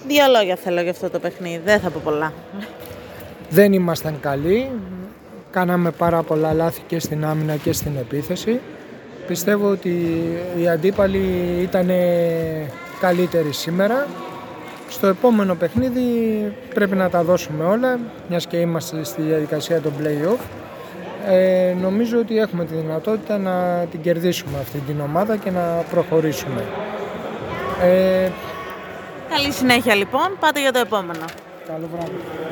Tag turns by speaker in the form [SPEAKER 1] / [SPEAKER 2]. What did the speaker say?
[SPEAKER 1] Δύο λόγια θέλω για αυτό το παιχνίδι, δεν θα πω πολλά.
[SPEAKER 2] Δεν ήμασταν καλοί, κάναμε πάρα πολλά λάθη και στην άμυνα και στην επίθεση. Πιστεύω ότι οι αντίπαλοι ήταν καλύτεροι σήμερα. Στο επόμενο παιχνίδι πρέπει να τα δώσουμε όλα, μιας και είμαστε στη διαδικασία των play-off. Νομίζω ότι έχουμε τη δυνατότητα να την κερδίσουμε αυτή την ομάδα και να προχωρήσουμε.
[SPEAKER 1] Καλή συνέχεια λοιπόν, πάτε για το επόμενο.
[SPEAKER 2] Καλό βράδυ.